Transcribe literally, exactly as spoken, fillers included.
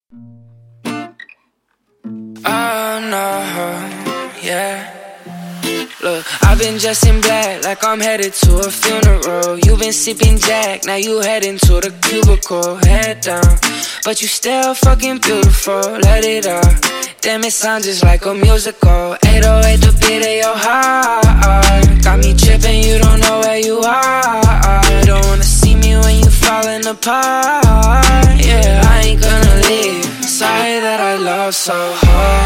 Oh no, yeah. Look, I've been dressed in black like I'm headed to a funeral. You've been sipping Jack, now you heading to the cubicle. Head down, but you still fucking beautiful. Let it out, damn it sounds just like a musical. eight oh eight the beat of your heart. Got me tripping, you don't know where you are. Don't wanna see me when you falling apart. Yeah, I ain't gonna leave. Sorry that I love so hard.